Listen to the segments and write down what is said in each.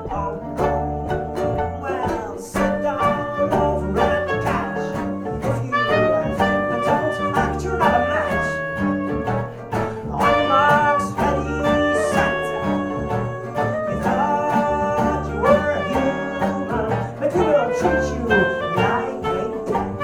Oh, well, sit down over at the couch. If you don't act, you're not a match. On marks, ready, set. You thought you were human, but we will treat you like a pet.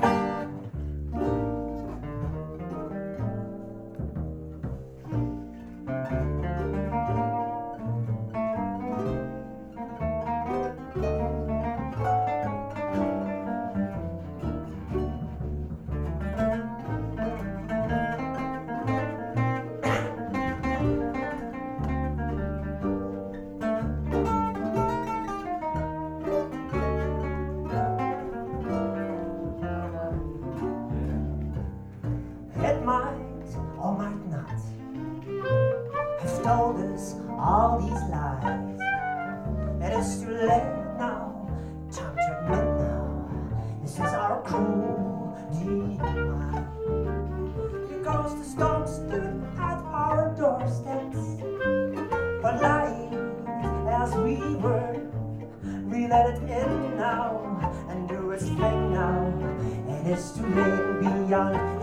It might or might not have told us all these lies. It is too late now, time to admit now, this is our cruel demise. Because the storm stood at our doorsteps, but lying as we were, we let it in now and do its thing now, and it's too late and beyond.